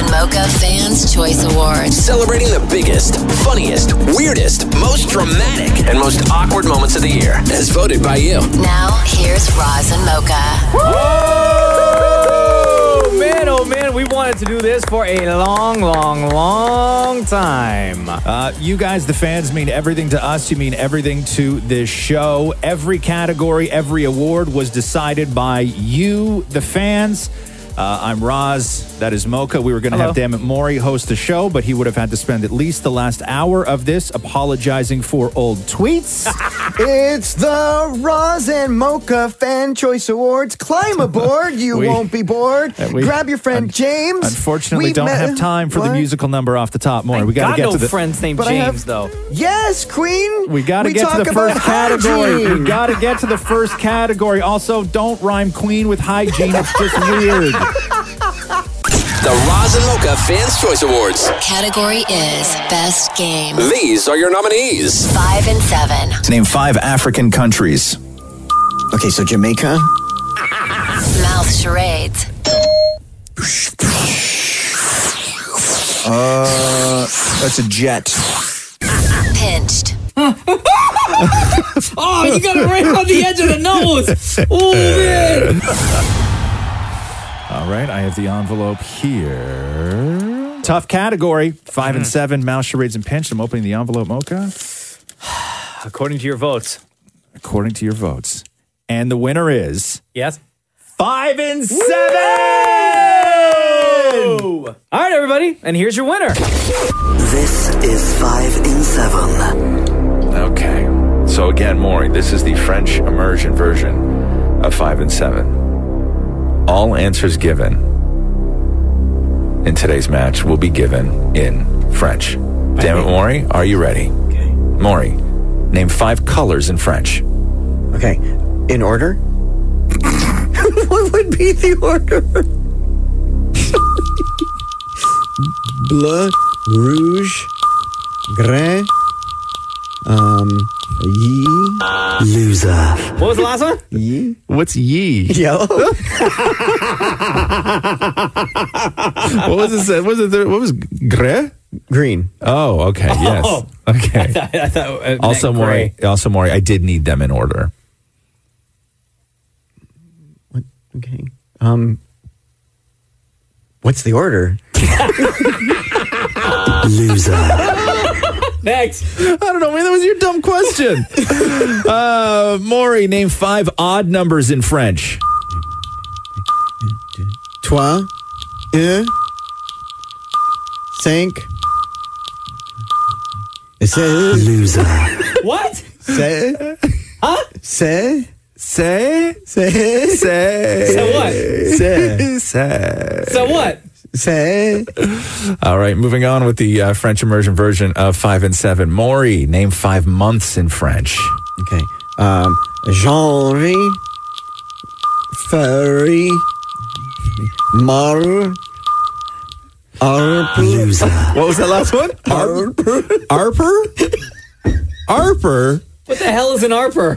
and Mocha Fans Choice Awards. Celebrating the biggest, funniest, weirdest, most dramatic, and most awkward moments of the year, as voted by you. Now, here's Roz and Mocha. Oh man, we wanted to do this for a long time. You guys, the fans, mean everything to us. You mean everything to this show. Every category, every award was decided by you, the fans. I'm Roz. That is Mocha. We were going to have Dammit Maury host the show, but he would have had to spend at least the last hour of this apologizing for old tweets. It's the Roz and Mocha Fan Choice Awards. Climb aboard. You won't be bored. Grab your friend James. Unfortunately, don't have time for the musical number off the top. Maury, we got to get to the friends named James, though. Yes, Queen. We got to get to the first category. We got to get to the first category. Also, don't rhyme Queen with hygiene. It's just weird. The Roz and Mocha Fans Choice Awards. Category is Best Game. These are your nominees. 5 and 7. Name 5 African countries. Okay, so Jamaica. Mouth charades. That's a jet. Pinched. Oh, you got it right on the edge of the nose. Oh, man. All right, I have the envelope here. Tough category. 5 and 7, mouse charades and pinched. I'm opening the envelope, Mocha. According to your votes. According to your votes. And the winner is... Yes? 5 and 7! All right, everybody, and here's your winner. This is 5 and 7. Okay. So again, Maury, this is the French immersion version of 5 and 7. All answers given in today's match will be given in French. Damn it, Maury, are you ready? Okay. Maury, name 5 colors in French. Okay, in order? What would be the order? Bleu, rouge, gray, ye. Loser. What was the last one? Ye. What's ye? Yellow. What was it? What was gray? Green. Oh, okay. Yes. Oh. Okay. I thought it Also, meant gray. Maury, I did need them in order. What? Okay. What's the order? Loser. Next. I don't know, man. That was your dumb question. Maury, name 5 odd numbers in French. Trois, un, cinq, Loser. What? c'est, Huh? c'est, Say? c'est, So what? c'est, So what? c'est. All right, moving on with the French immersion version of 5 and 7. Maury, name 5 months in French. Okay. Janvier, February, March, Loser. What was that last one? Arper? Arper? What the hell is an Arper?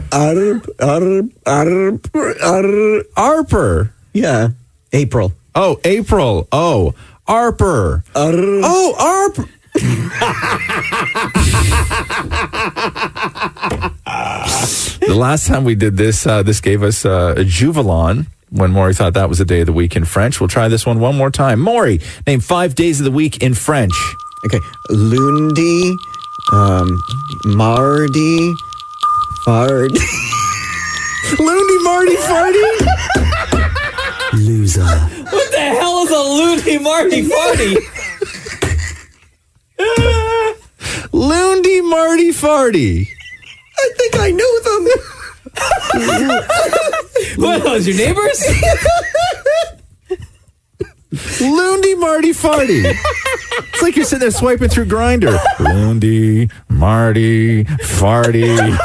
Arper. Yeah. April. Oh, April. Oh, Arper. Oh, Arper. The last time we did this, this gave us a Juvelon when Maury thought that was a day of the week in French. We'll try this one more time. Maury, name 5 days of the week in French. Okay. Lundi, Mardi, Fard. Looney, Marty, Farty. Loser. What the hell is a loony Marty Farty? Looney, Marty, Farty. I think I know them. What, those your neighbors? Looney, Marty, Farty. It's like you're sitting there swiping through Grindr. Looney, Marty, Farty.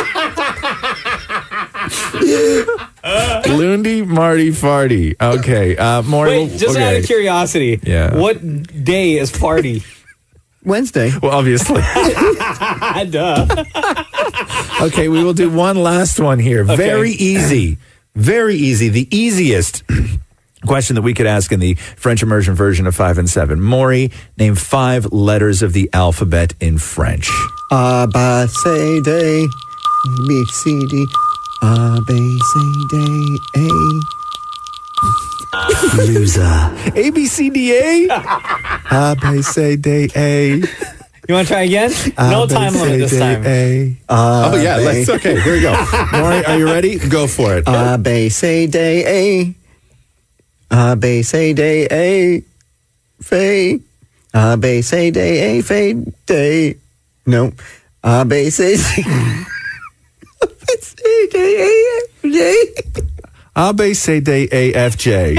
Looney, Marty, Farty. Okay. Maury. Wait, just out of curiosity. Yeah. What day is party? Wednesday. Well, obviously. Duh. Okay, we will do one last one here. Okay. Very easy. Very easy. The easiest Question that we could ask in the French immersion version of 5 and 7. Maury, name 5 letters of the alphabet in French. A, B, C, D, B, C, D, A, B, C, D, A. Loser. A, B, C, D, A? A, B, C, D, A. You want to try again? No time limit this time. Let's. Okay, here we go. Maury, are you ready? Go for it. A, B, C, D, A. A, B, C, D, A. Fade. A, B, C, D, A. Fade. Day. No. A, B, C, D. A, B, C, D, A. J. A, B, C, D, A, F, J.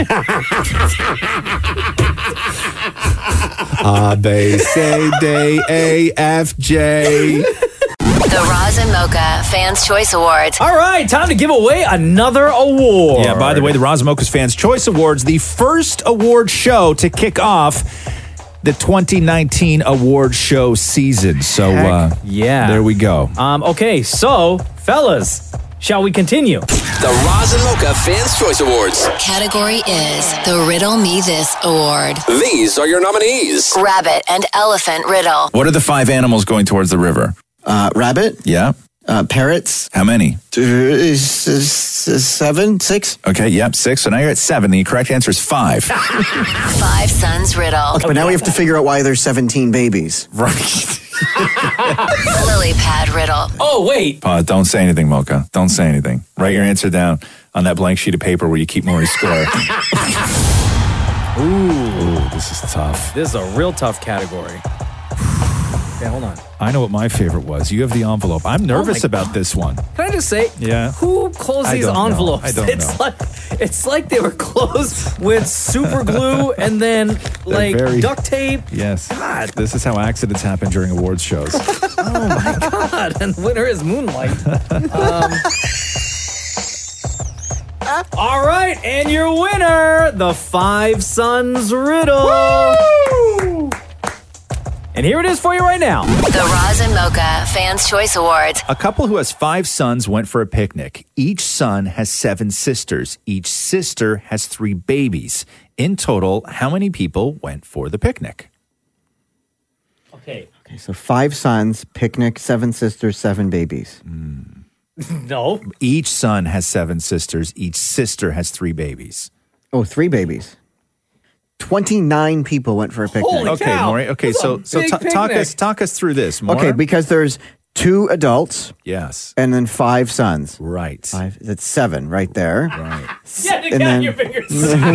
A, B, C, D, A, F, J. The Roz and Mocha Fans Choice Awards. All right, time to give away another award. Yeah, by the way, the Roz and Mocha's Fans Choice Awards, the first award show to kick off the 2019 award show season. So, yeah. There we go. Okay, so, fellas, shall we continue? The Roz and Mocha Fans Choice Awards. Category is the Riddle Me This Award. These are your nominees. Rabbit and Elephant Riddle. What are the 5 animals going towards the river? Rabbit. Yeah. Parrots. How many? 7, 6. Okay, yep, 6. So now you're at 7. The correct answer is 5. 5 Sons Riddle. But now we have to figure out why there's 17 babies. Right. Lily Pad Riddle. Oh, wait. Don't say anything, Mocha. Don't say anything. Write your answer down on that blank sheet of paper where you keep Maury's score. Ooh, this is tough. This is a real tough category. Okay, hold on. I know what my favorite was. You have the envelope. I'm nervous about this one. Can I just say, Yeah. who closed I these don't know. envelopes? I don't know. It's like they were closed with super glue and then like very- duct tape. Yes. God. This is how accidents happen during awards shows. Oh my God. And the winner is Moonlight. All right. And your winner, the 5 Sons Riddle. Woo! And here it is for you right now. The Roz and Mocha Fans Choice Awards. A couple who has 5 sons went for a picnic. Each son has 7 sisters. Each sister has 3 babies. In total, how many people went for the picnic? Okay. Okay, so 5 sons, picnic, 7 sisters, 7 babies. No. Each son has 7 sisters. Each sister has 3 babies. Oh, 3 babies. 29 people went for a picnic. Holy Okay, cow. Maury. Okay, That's a so big talk us through this. Maury. Okay, because there's 2 adults yes, and then 5 sons. right, 5, that's 7 right there. right. Yeah, you And got then- your fingers.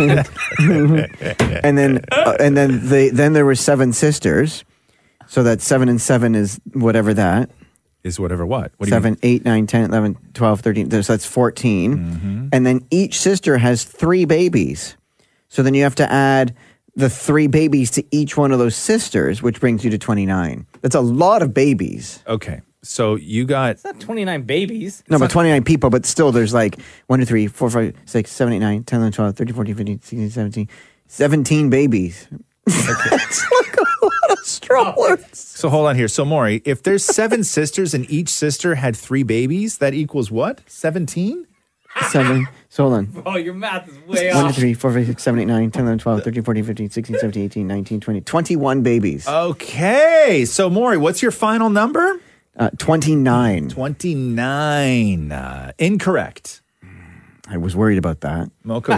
And then there were 7 sisters. So that's 7 and 7 is whatever that. Is whatever what? What do you 7, 8, 9, 10, 11, 12, 13. So that's 14. And then each sister has 3 babies. So then you have to add the 3 babies to each one of those sisters, which brings you to 29. That's a lot of babies. Okay, so you got Not 29 babies. No, but 29 people, but still there's like 1, 2, 3, 4, 5, 6, 7, 8, 9, 10, 11, 12, 13, 14, 15, 16, 17. 17 babies. That's like a lot of strollers. so hold on here. So Maury, if there's 7 sisters and each sister had 3 babies, that equals what? 17? 7. So hold on. Oh, your math is way 1, 2, off. 3, 4, 5, 6, 7, 8, 9, 10, 11, 12, 13, 14, 15, 16, 17, 18, 19, 20. 21 babies. Okay, so Maury, what's your final number? 29. 29. Incorrect. I was worried about that. Mocha,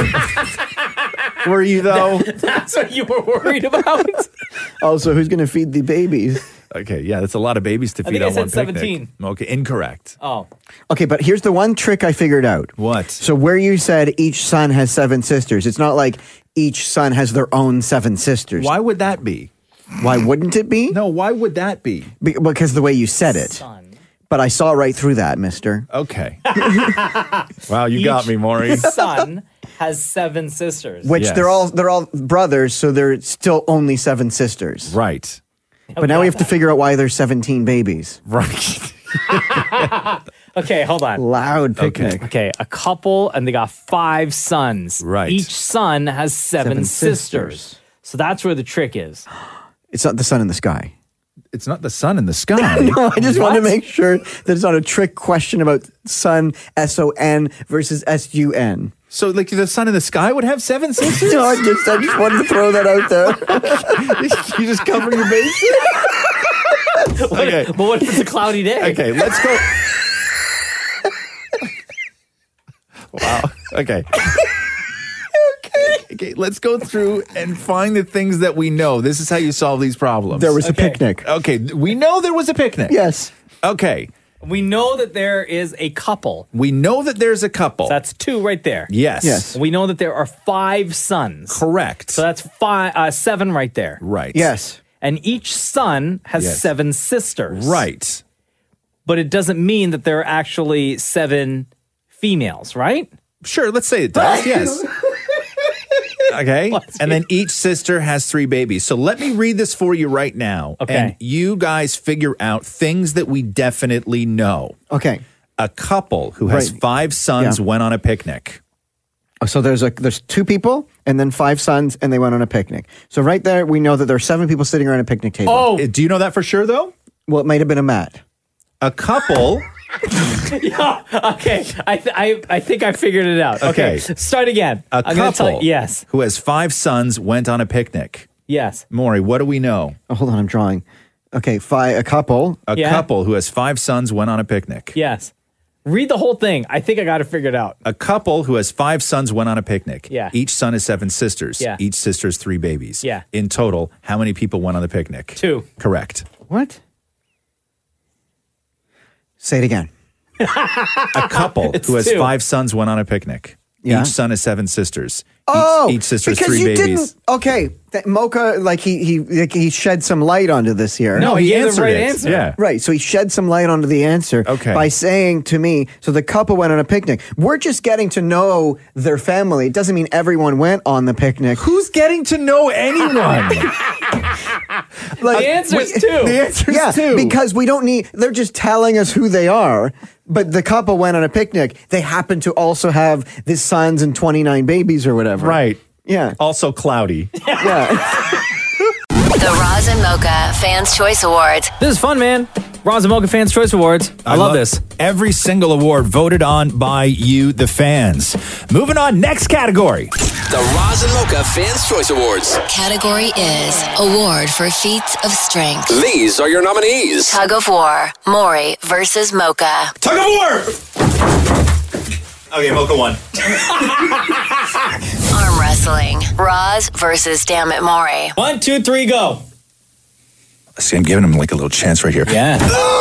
were you though? That's what you were worried about? Also, who's going to feed the babies? Okay, yeah, that's a lot of babies to I feed think I on one said picnic. 17. Okay, incorrect. Oh. Okay, but here's the one trick I figured out. What? So where you said each son has 7 sisters, it's not like each son has their own 7 sisters. Why would that be? Why wouldn't it be? No, why would that be? Because the way you said it. Son. But I saw right through that, mister. Okay. Wow, you got me, Maury. Son has 7 sisters. Which Yes. they're all brothers, so they're still only 7 sisters. Right. But now we have to figure out why there's 17 babies. Right. Okay, hold on. Loud picnic. Okay, a couple, and they got 5 sons. Right. Each son has 7 7 sisters. sisters. So that's where the trick is. It's not the sun in the sky. It's not the sun in the sky. No, I just want to What? make sure that it's not a trick question about sun, S-O-N versus S-U-N. So, like, the sun in the sky would have 7 sisters? No, I just wanted to throw that out there. You just cover your bases? Okay. But what if it's a cloudy day? Okay, let's go. Wow. Okay. Okay, let's go through and find the things that we know. This is how you solve these problems. There was a picnic. Okay, we know there was a picnic. Yes. Okay. We know that there is a couple. We know that there's a couple. So that's 2 right there. Yes. Yes. We know that there are 5 sons. Correct. So that's 7 right there. Right. Yes. And each son has Yes. 7 sisters. Right. But it doesn't mean that there are actually 7 females, right? Sure, let's say it does. Yes. Okay. And then each sister has 3 babies. So let me read this for you right now. Okay. And you guys figure out things that we definitely know. Okay. A couple who has Right. 5 sons Yeah. went on a picnic. So there's 2 people and then 5 sons, and they went on a picnic. So right there, we know that there are 7 people sitting around a picnic table. Oh, Do you know that for sure, though? Well, it might have been a mat. A couple. yeah. Okay. I think I figured it out. Okay. Start again. A I'm gonna couple tell yes. who has 5 sons went on a picnic. Yes. Maury, what do we know? Oh, hold on, I'm drawing. Okay, a couple. A Yeah. couple who has 5 sons went on a picnic. Yes. Read the whole thing. I think I got it figured out. A couple who has 5 sons went on a picnic. Yeah. Each son has 7 sisters. Yeah. Each sister has 3 babies. Yeah. In total, how many people went on the picnic? 2. Correct. What? Say it again. A couple It's who has 2. 5 sons went on a picnic. Yeah. Each son has 7 sisters. Oh, each sister has because 3 you babies. didn't. Okay, Mocha, like he shed some light onto this here. No, he gave the answered right it. answer. Yeah. Right, so he shed some light onto the answer Okay. by saying to me, so the couple went on a picnic. We're just getting to know their family. It doesn't mean everyone went on the picnic. Who's getting to know anyone? The answer is 2. The answer is 2. because we don't need, they're just telling us who they are. But the couple went on a picnic. They happen to also have these sons and 29 babies or whatever. Right. Yeah. Also cloudy. Yeah. The Roz and Mocha Fans Choice Awards. This is fun, man. Roz and Mocha Fans Choice Awards. I love this. Every single award voted on by you, the fans. Moving on, next category. The Roz and Mocha Fans Choice Awards. Category is Award for Feats of Strength. These are your nominees. Tug of War. Maury versus Mocha. Tug of war! Okay, Mocha won. Arm wrestling. Roz versus Damn It Maury. 1, 2, 3, go. See, I'm giving him like a little chance right here. Yeah.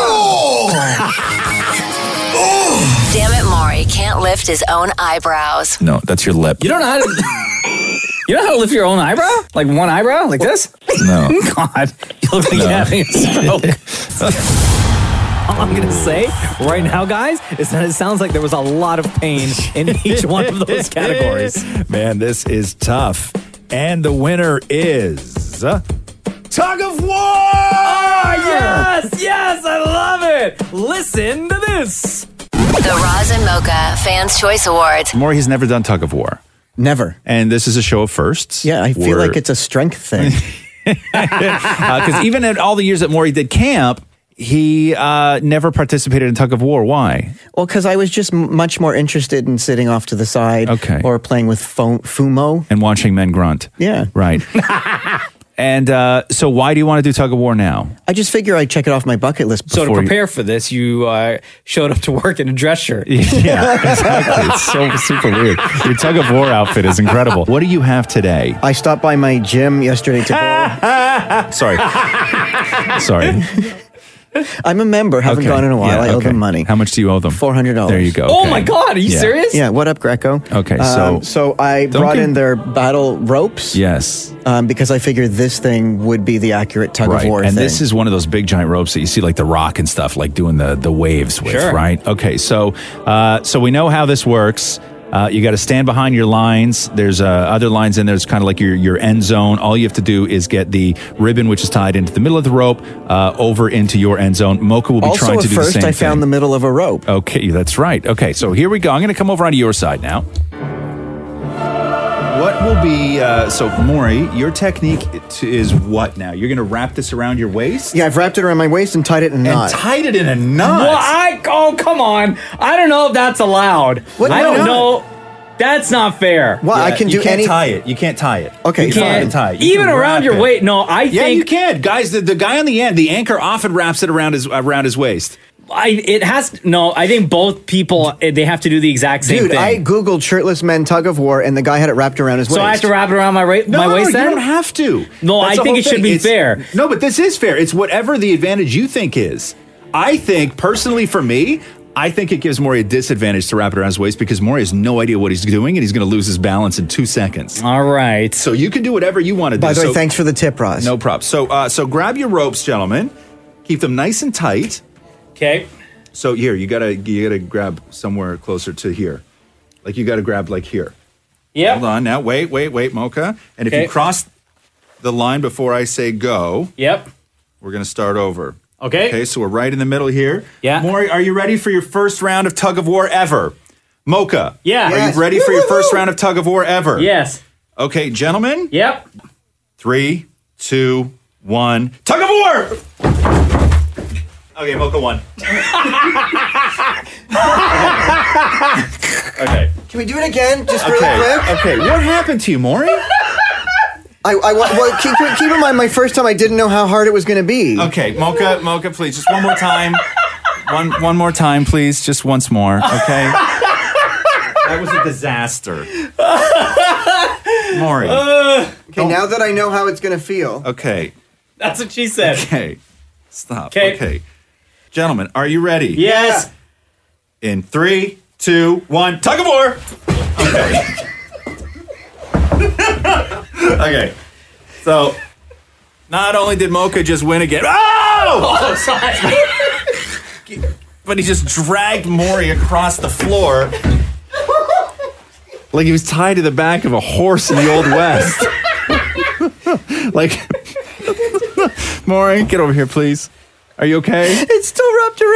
Damn It Maury can't lift his own eyebrows. No, that's your lip. You don't know how to. You know how to lift your own eyebrow? Like one eyebrow? Like this? No. God, you look like you're having a stroke. All I'm gonna say right now, guys, is that it sounds like there was a lot of pain in each one of those categories. Man, this is tough. And the winner is Tug of War! Oh, yes, I love it. Listen to this. The Roz and Mocha Fans Choice Awards. Maury, he's never done tug of war. Never. And this is a show of firsts. Yeah, I feel like it's a strength thing. Because even at all the years that Maury did camp, he never participated in tug of war. Why? Well, because I was just much more interested in sitting off to the side or playing with Fumo. And watching men grunt. Yeah. Right. And so why do you want to do tug of war now? I just figure I'd check it off my bucket list. So to prepare for this, you showed up to work in a dress shirt. Yeah, exactly. It's so super weird. Your tug of war outfit is incredible. What do you have today? I stopped by my gym yesterday to Sorry. Sorry. I'm a member. Haven't gone in a while. Yeah, I owe them money. How much do you owe them? $400. There you go. Oh Okay. my God, are you serious? Yeah. What up, Greco? Okay, so I Don't brought give- in their battle ropes. Yes. Because I figured this thing would be the accurate tug of war And thing. this is one of those big giant ropes that you see like The Rock and stuff, like doing the waves with, Sure. right? Okay, so we know how this works. You got to stand behind your lines. There's other lines in there. It's kind of like your end zone. All you have to do is get the ribbon, which is tied into the middle of the rope, over into your end zone. Mocha will be also, trying to at do first, the same I found thing. the middle of a rope. Okay, that's right. Okay, so here we go. I'm going to come over onto your side now. What will be, so Maury, your technique is what now? You're going to wrap this around your waist? Yeah, I've wrapped it around my waist and tied it in a knot. Tied it in a knot? Well, oh, come on. I don't know if that's allowed. What? I No, don't no. know. That's not fair. Well, I can you do can't any. tie it. You can't tie it. Okay, you fine. can't tie it. You Even can around wrap your it. waist. No, I Yeah, think you can, guys. The guy on the end, the anchor, often wraps it around his waist. I think both people they have to do the exact same Dude, thing. I googled shirtless men tug of war, and the guy had it wrapped around his waist. so I have to wrap it around my waist. No, then? you don't have to. No, That's I the think whole it should thing. be It's- fair. No, but this is fair. It's whatever the advantage you think is. I think, personally for me, I think it gives Maury a disadvantage to wrap it around his waist because Maury has no idea what he's doing and he's going to lose his balance in 2 seconds. All right. So you can do whatever you want to do. By the way, So- thanks for the tip, Roz. No props. So grab your ropes, gentlemen. Keep them nice and tight. Okay. So here, you gotta grab somewhere closer to here. Like you gotta grab like here. Yep. Hold on now. Wait, Mocha. And if Okay. you cross the line before I say go, Yep. we're gonna start over. Okay. Okay, so we're right in the middle here. Yeah. Maury, are you ready for your first round of tug of war ever? Mocha. Yeah. Are Yes. you ready for your first round of tug of war ever? Yes. Okay, gentlemen. Yep. 3, 2, 1. Tug of war! Okay, Mocha won. Okay. Can we do it again, just really quick? Okay, what happened to you, Maury? Well, keep in mind, my first time I didn't know how hard it was going to be. Okay, Mocha, please, just one more time. One more time, please, just once more, okay? That was a disaster. Maury. Okay, now that I know how it's going to feel. Okay, That's what she said. okay. Stop. 'Kay. Okay. Gentlemen, are you ready? Yes. In 3, 2, 1, tug of war! Okay. Okay. So, not only did Mocha just win again, Oh, sorry. but he just dragged Maury across the floor like he was tied to the back of a horse in the Old West. Like, Maury, get over here, please. Are you okay? It's still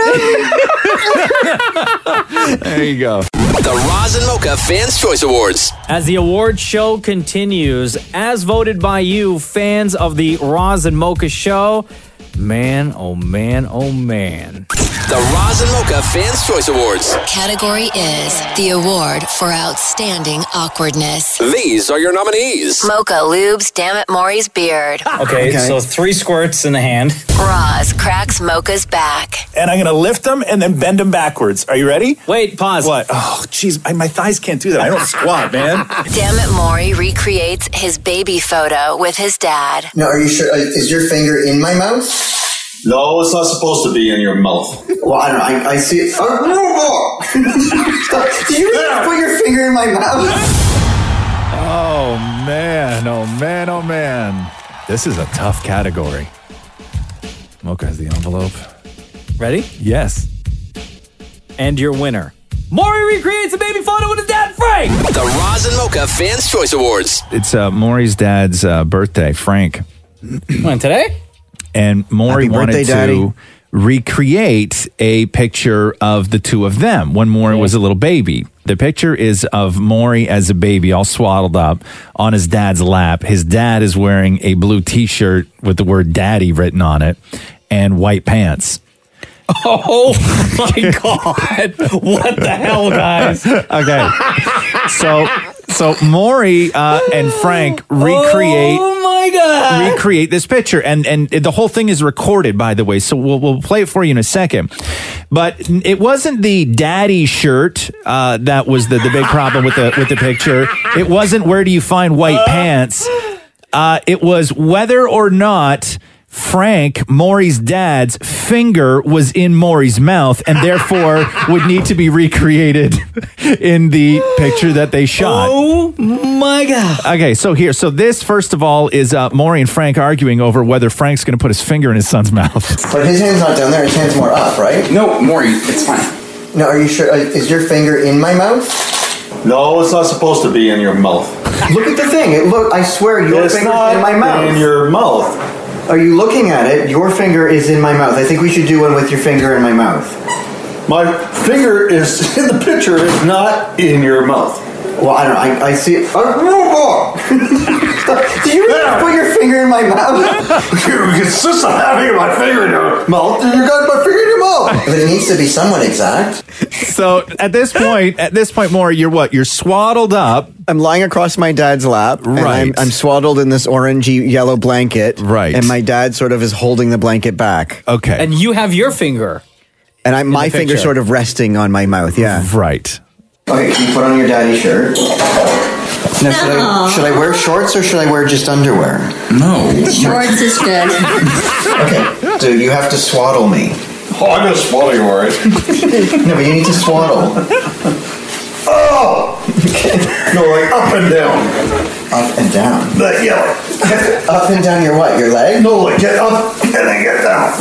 wrapped around me. There you go. The Roz and Mocha Fans' Choice Awards. As the award show continues, as voted by you, fans of the Roz and Mocha show, man, oh man, oh man. The Roz and Mocha Fans' Choice Awards. Category is the award for outstanding awkwardness. These are your nominees. Mocha lubes Damn It Maury's beard. Okay, Okay. so 3 squirts in the hand. Roz cracks Mocha's back. And I'm going to lift them and then bend them backwards. Are you ready? Wait, pause. What? Oh, jeez, my thighs can't do that. I don't squat, man. Damn It Maury recreates his baby photo with his dad. No, are you sure? Is your finger in my mouth? No, it's not supposed to be in your mouth. Well, I don't know. I see it. Oh, did you really put your finger in my mouth? Oh, man. Oh, man. Oh, man. This is a tough category. Mocha has the envelope. Ready? Yes. And your winner. Maury recreates a baby photo with his dad, Frank! The Roz and Mocha Fans' Choice Awards. It's Maury's dad's birthday, Frank. When, today? And Maury Happy wanted birthday, to Daddy. recreate a picture of the two of them when Maury was a little baby. The picture is of Maury as a baby, all swaddled up on his dad's lap. His dad is wearing a blue T-shirt with the word "Daddy" written on it and white pants. Oh my God. What the hell, guys? Okay, so Maury and Frank recreate. Oh my God. Recreate this picture, and the whole thing is recorded, by the way, so we'll play it for you in a second. But it wasn't the daddy shirt that was the big problem with the picture. It wasn't where do you find white pants. It was whether or not Frank, Maury's dad's finger was in Maury's mouth and therefore would need to be recreated in the picture that they shot. Oh my God. Okay, so this, first of all, is Maury and Frank arguing over whether Frank's going to put his finger in his son's mouth. But his hand's not down there. His hand's more up, right? No, Maury, it's fine. No, are you sure? Is your finger in my mouth? No, it's not supposed to be in your mouth. Look at the thing. Look, I swear your It's finger's not in my mouth. in your mouth. Are you looking at it? Your finger is in my mouth. I think we should do one with your finger in my mouth. My finger is in the picture. It's not in your mouth. Well, I don't know. I see it. Did you really put your finger in my mouth? You insist on having my finger in your mouth, and you got my finger in your mouth. But it needs to be somewhat exact. So at this point, Maury, you're what? You're swaddled up. I'm lying across my dad's lap. Right. And I'm swaddled in this orangey yellow blanket. Right. And my dad sort of is holding the blanket back. Okay. And you have your finger. And my the finger picture. sort of resting on my mouth. Yeah. Right. Okay, can you put on your daddy shirt? Now, should I wear shorts or should I wear just underwear? No. Shorts is good. Okay, so you have to swaddle me. Oh, I'm going to swaddle you, all right. No, but you need to swaddle. Oh! No, like up and down. Up and down. Yeah. Up and down your what? Your leg? No, like get up and then get down.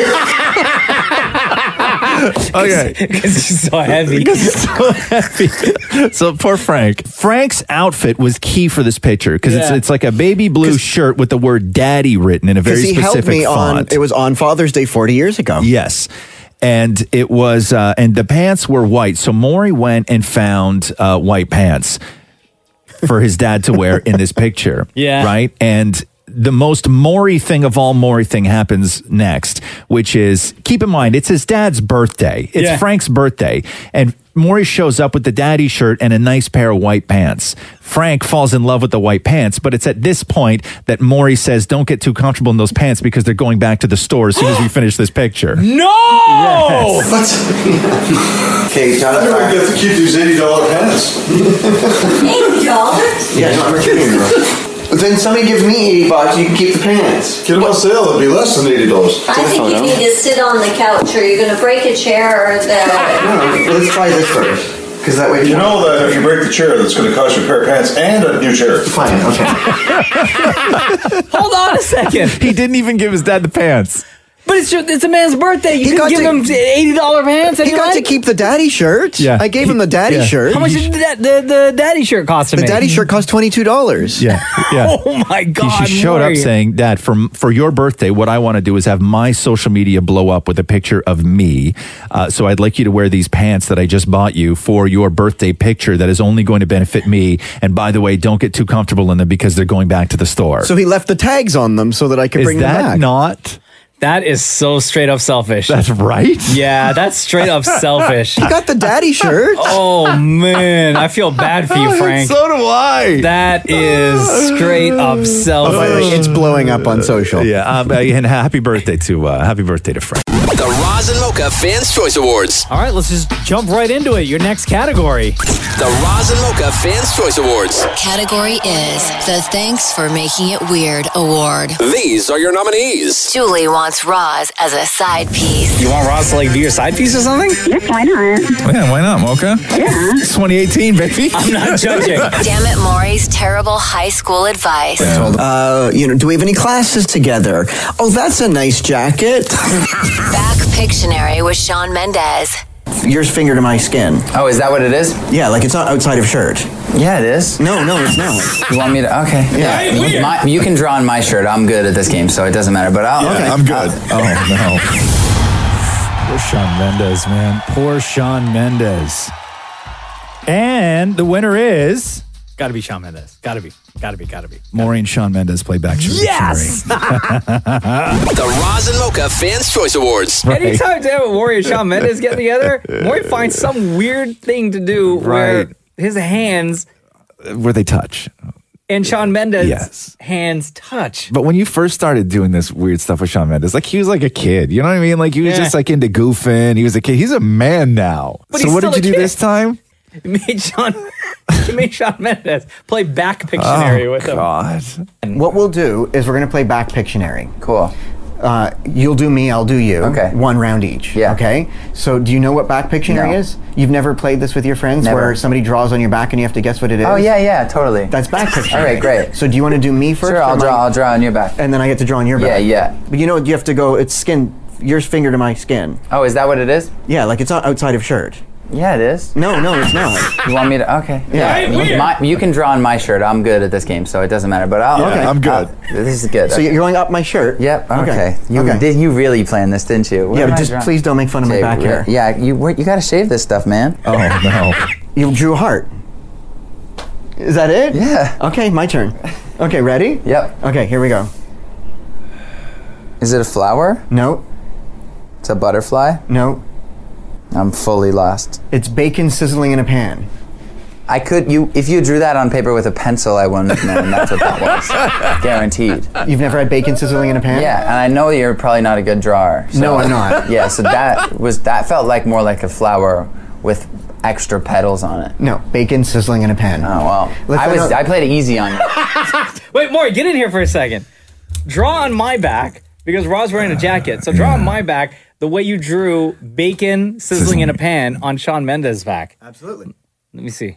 Okay. Because he's so heavy. So heavy. So poor Frank. Frank's outfit was key for this picture because it's like a baby blue shirt with the word "daddy" written in a very he specific helped me font. it was on Father's Day 40 years ago. Yes. And it was, and the pants were white. So Maury went and found white pants for his dad to wear in this picture. Yeah. Right. And the most Maury thing of all Maury thing happens next, which is, keep in mind, it's his dad's birthday. It's Frank's birthday. And Maury shows up with the daddy shirt and a nice pair of white pants. Frank falls in love with the white pants, but it's at this point that Maury says, don't get too comfortable in those pants because they're going back to the store as soon as we finish this picture. No! Okay, I never get to keep these $80 pants. $80? Yeah, no, we're kidding, bro. Then somebody gives me $80, you can keep the pants. Get them on sale, it'll be less than $80. I think you need to sit on the couch, or you're going to break a chair, or the... No, let's try this first. Because that way... You know that if you break the chair, that's going to cost you a pair of pants and a new chair. Fine, okay. Hold on a second. He didn't even give his dad the pants. But it's a man's birthday. You He can got give to- him $80 pants. He got to keep the daddy shirt. Yeah. I gave him the daddy shirt. How much did the daddy shirt cost to The me? daddy shirt cost $22. Yeah. Yeah. Oh my God! She showed Maury. up saying, Dad, for your birthday, what I want to do is have my social media blow up with a picture of me. So I'd like you to wear these pants that I just bought you for your birthday picture that is only going to benefit me. And by the way, don't get too comfortable in them because they're going back to the store. So he left the tags on them so that I could is bring them that back. not? That is so straight up selfish. That's right. Yeah, that's straight up selfish. He got the daddy shirt. Oh man, I feel bad for you, Frank. So do I. That is straight up selfish. It's blowing up on social. Yeah. And happy birthday to Frank. The Roz and Mocha Fans' Choice Awards. All right, let's just jump right into it. Your next category. The Roz and Mocha Fans' Choice Awards. Category is the Thanks for Making It Weird Award. These are your nominees. Julie wants Roz as a side piece. You want Roz to like be your side piece or something? Yes, why not? Yeah, why not, Mocha? Yeah. It's 2018, baby. I'm not judging. Damn it, Maury's terrible high school advice. Do we have any classes together? Oh, that's a nice jacket. Back Pictionary with Sean Mendez. Yours finger to my skin. Oh, is that what it is? Yeah, like it's not outside of shirt. Yeah, it is. No, it's not. You want me to? Okay. Yeah. You can draw on my shirt. I'm good at this game, so it doesn't matter. But Okay. I'm good. Oh, no. Poor Sean Mendez, man. Poor Sean Mendez. And the winner is... Gotta be Sean Mendes. Gotta be. Maury and Sean Mendez play back. Yes! The Roz and Mocha Fans' Choice Awards. Anytime Damn it, Maury and Sean Mendes get together, Maury finds some weird thing to do where Right. his hands Where they touch. and Sean Mendes' Yes. hands touch. But when you first started doing this weird stuff with Sean Mendes, like he was like a kid, you know what I mean? Like he was Yeah. just like into goofing. He was a kid. He's a man now. But so he's what still did you a do kid. this time? He made Sean Mendes play back Pictionary with him. God. What we'll do is we're going to play back Pictionary. cool. You'll do me, I'll do you. Okay. 1 round each. Yeah. Okay? So do you know what back Pictionary No. is? You've never played this with your friends Never. where somebody draws on your back and you have to guess what it is? Oh yeah, totally. That's back Pictionary. All right, great. So do you want to do me first? Sure, or I'll draw on your back. And then I get to draw on your Yeah, back. yeah. But you know, you have to go, it's skin, yours finger to my skin. Oh, is that what it is? Yeah, like it's not outside of shirt. Yeah, it is. No, it's not. You want me to? Okay. Yeah. You can draw on my shirt. I'm good at this game, so it doesn't matter. But Okay. I'm good. This is good. So you're going up my shirt? Yep. Okay. Okay. You really planned this, didn't you? What Yeah, am but I just drawing? please don't make fun of my Okay, back hair. Yeah, you got to shave this stuff, man. Oh, no. You drew a heart. Is that it? Yeah. Okay, my turn. Okay, ready? Yep. Okay, here we go. Is it a flower? No, It's a butterfly. no, I'm fully lost. It's bacon sizzling in a pan. If you drew that on paper with a pencil, I wouldn't have known that's what that was. Guaranteed. You've never had bacon sizzling in a pan? Yeah, and I know you're probably not a good drawer. So, no, I'm not. Yeah, so that felt like more like a flower with extra petals on it. No, bacon sizzling in a pan. Oh well. I played it easy on you. Wait, Maury, get in here for a second. Draw on my back, because Ra's wearing a jacket. So draw on my back the way you drew bacon sizzling in a pan on Shawn Mendes' back. Absolutely. Let me see.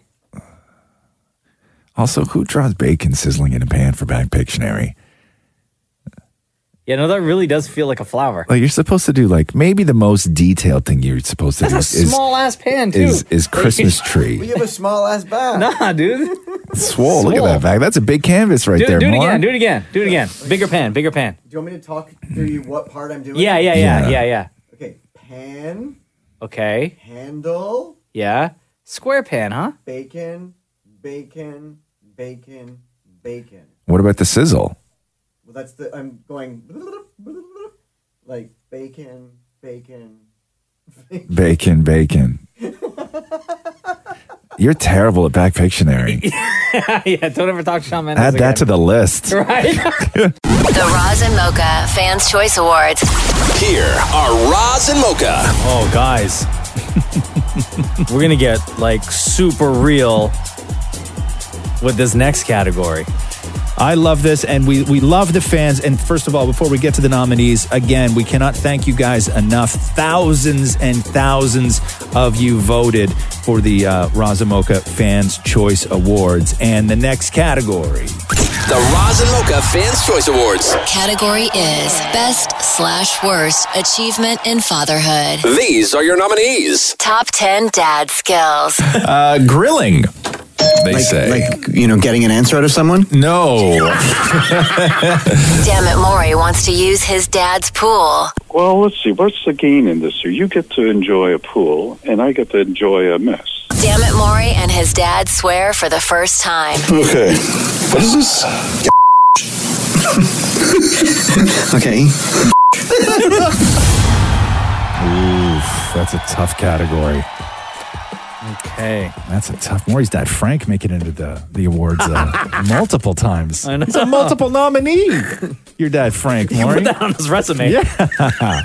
Also, who draws bacon sizzling in a pan for Back Pictionary? Yeah, no, that really does feel like a flower. Like, you're supposed to do, like, maybe the most detailed thing you're supposed to That's do a small-ass pan, too. Is Christmas tree. We have a small ass back. Nah, dude. Swole, look at that back. That's a big canvas right there, Do it Mark. again, do it again, do it again. Bigger pan, bigger pan. Do you want me to talk through you what part I'm doing? Yeah. Okay, pan. Okay. Handle. Yeah. Square pan, huh? Bacon, bacon, bacon, bacon. What about the sizzle? Well, I'm going like bacon, bacon, Bacon, bacon. You're terrible at Back Pictionary. Yeah, don't ever talk to Shawn Mendes Add that to the list. Right? The Roz and Mocha Fans' Choice Awards. Here are Roz and Mocha. Oh, guys. We're going to get, like, super real with this next category. I love this, and we love the fans. And first of all, before we get to the nominees, again, we cannot thank you guys enough. Thousands and thousands of you voted for the Roz and Mocha Fans' Choice Awards. And the next category. The Roz and Mocha Fans' Choice Awards. Category is Best/Worst Achievement in Fatherhood. These are your nominees. Top 10 dad skills. Grilling. They say. Like, getting an answer out of someone? No. Damn it, Maury wants to use his dad's pool. Well, let's see. What's the gain in this? You get to enjoy a pool, and I get to enjoy a mess. Damn it, Maury and his dad swear for the first time. Okay. What is this? Okay. Oof, that's a tough category. Okay. That's a tough. Maury's dad, Frank, make it into the awards multiple times. I know. He's a multiple nominee. Your dad, Frank, You Maury. put that on his resume. Yeah.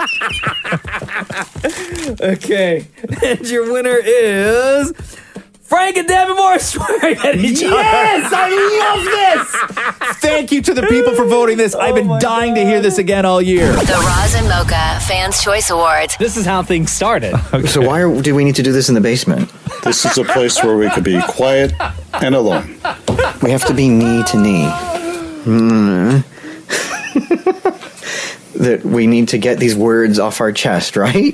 Okay. And your winner is Frank and Devin Moore swearing at each other. Yes, I love this. Thank you to the people for voting this. I've been dying to hear this again all year. The Roz and Mocha Fans' Choice Awards. This is how things started. So why do we need to do this in the basement? This is a place where we could be quiet and alone. We have to be knee to knee. That we need to get these words off our chest, right?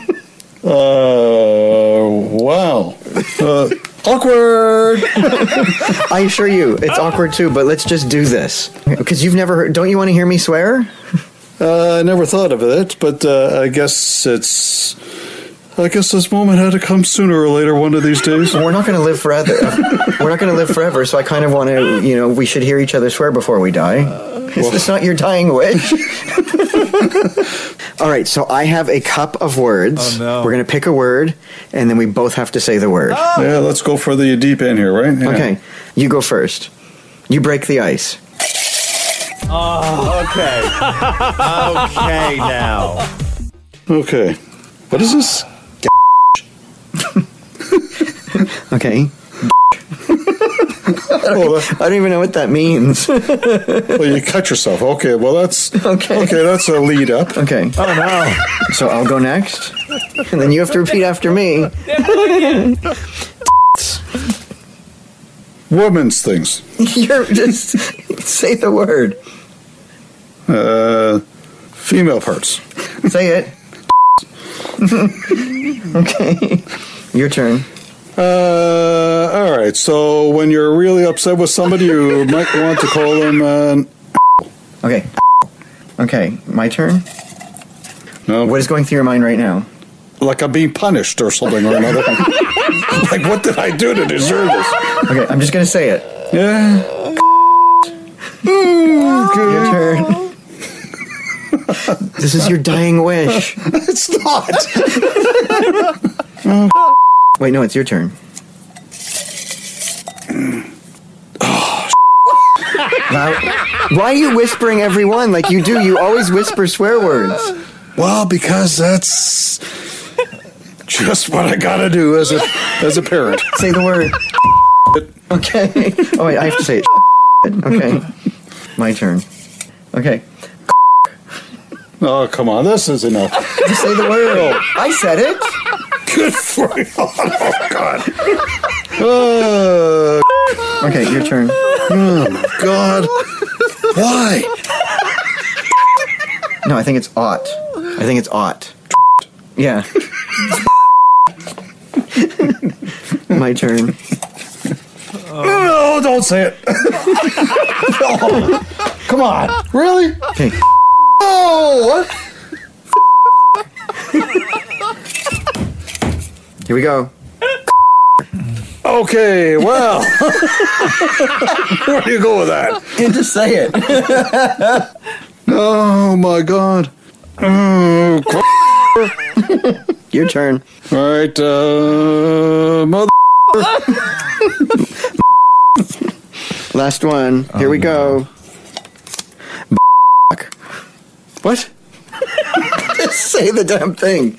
Wow. Awkward. I assure you, it's awkward too, but let's just do this. Because you've never heard, don't you want to hear me swear? I never thought of it, but I guess this moment had to come sooner or later one of these days. We're not going to live forever. We're not going to live forever, so I kind of want to, we should hear each other swear before we die. Is this not your dying wish? All right, so I have a cup of words. Oh, no. We're going to pick a word, and then we both have to say the word. Oh. Yeah, let's go for the deep end here, right? Yeah. Okay, you go first. You break the ice. Oh, okay. Okay, now. Okay. What is this? Okay. I don't even know what that means. Well, you cut yourself. Okay, well, that's... Okay. Okay, that's a lead up. Okay. Oh, no. So I'll go next, and then you have to repeat after me. Women's things. You're just... Say the word. Female parts. Say it. Okay. Your turn. All right. So when you're really upset with somebody, you might want to call them. Okay. Okay. My turn. No. What is going through your mind right now? Like I'm being punished or something or another. Like what did I do to deserve this? Okay. I'm just gonna say it. Yeah. Your turn. This is your dying wish. It's not. Wait, no, it's your turn. Why are you whispering every one like you do? You always whisper swear words. Well, because that's just what I gotta do as a parent. Say the word. Okay. Oh, wait, I have to say it. Okay. My turn. Okay. Oh, come on. This is enough. Just say the word. I said it. Good for you. Oh, God. Okay, your turn. Oh, my God. Why? No, I think it's ought. I think it's ought. Yeah. My turn. No, don't say it. No. Come on. Really? Okay. Oh, what? Here we go. Okay, well. Where do you go with that? You just say it. Oh, my God. Oh, your turn. All right, mother. Last one. Here we go. What? Just say the damn thing.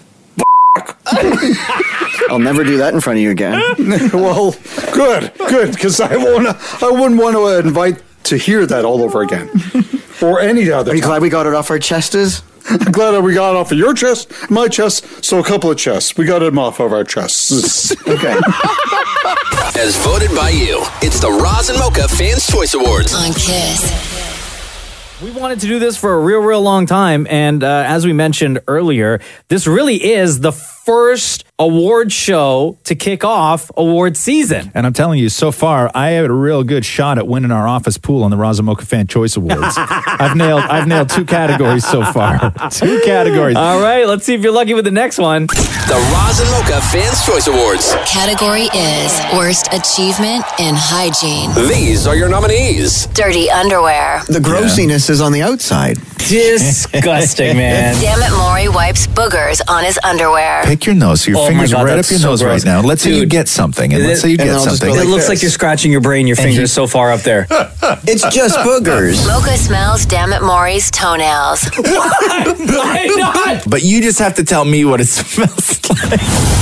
I'll never do that in front of you again. Well, good, because I wouldn't want to invite to hear that all over again, or any other. Are you glad we got it off our chests? I'm glad that we got it off of your chest, my chest, so a couple of chests. We got them off of our chests. Okay. As voted by you, it's the Roz and Mocha Fans' Choice Awards on Kiss. We wanted to do this for a real long time, and as we mentioned earlier, this really is the first award show to kick off award season. And I'm telling you, so far, I have a real good shot at winning our office pool on the Roz and Mocha Fan Choice Awards. I've nailed 2 categories so far. 2 categories. All right, let's see if you're lucky with the next one. The Roz and Mocha Fans' Choice Awards. Category is Worst Achievement in Hygiene. These are your nominees. Dirty underwear. The grossiness is on the outside. Disgusting, man. Damn it, Maury wipes boogers on his underwear. Pick your nose. So your finger's God, right up that's your so nose gross. right now. Let's say you get something. And let's say you get something. It looks like you're scratching your brain. Your finger's so far up there. It's just boogers. Mocha smells Damn it, Maury's toenails. I'm not. But you just have to tell me what it smells like.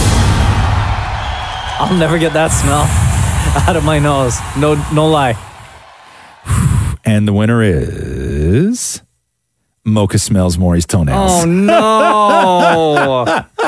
I'll never get that smell out of my nose. No lie. And the winner is Mocha Smells Maury's toenails. Oh, no.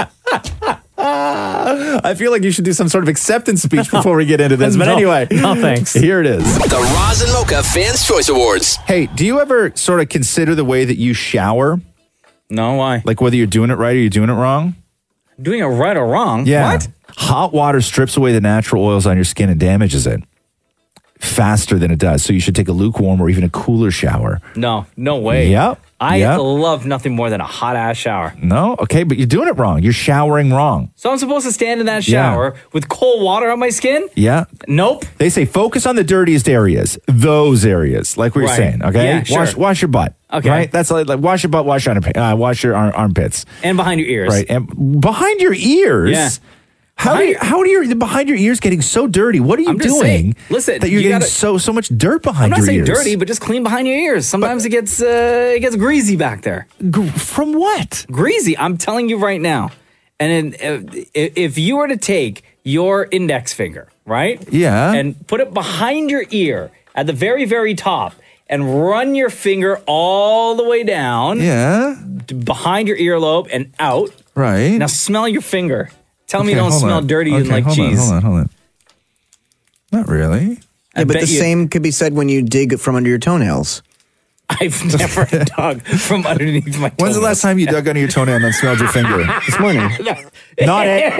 I feel like you should do some sort of acceptance speech before we get into this. But anyway. No, thanks. Here it is. The Roz and Mocha Fans' Choice Awards. Hey, do you ever sort of consider the way that you shower? No, why? Like whether you're doing it right or you're doing it wrong? Doing it right or wrong? Yeah. What? Hot water strips away the natural oils on your skin and damages it faster than it does. So you should take a lukewarm or even a cooler shower. No way. Yep. I love nothing more than a hot ass shower. No? Okay, but you're doing it wrong. You're showering wrong. So I'm supposed to stand in that shower with cold water on my skin? Yeah. Nope. They say focus on the dirtiest areas. Those areas, like we were saying, okay? Yeah, sure. Wash your butt. Okay. Right? That's like wash your butt, wash your armpits. And behind your ears. Right. And behind your ears? Yeah. How are your behind your ears getting so dirty? What are you doing? Saying, listen, that you're getting so much dirt behind your ears. I'm not saying dirty, but just clean behind your ears. Sometimes it gets greasy back there. From what? Greasy. I'm telling you right now. And if you were to take your index finger, right? Yeah. And put it behind your ear at the very, very top and run your finger all the way down. Yeah. Behind your earlobe and out. Right. Now smell your finger. Tell me you don't smell dirty and like hold cheese. Hold on. Not really. Yeah, but the same could be said when you dig from under your toenails. I've never dug from underneath my toenails. When's the last time you dug under your toenail and then smelled your finger? This morning. Not it.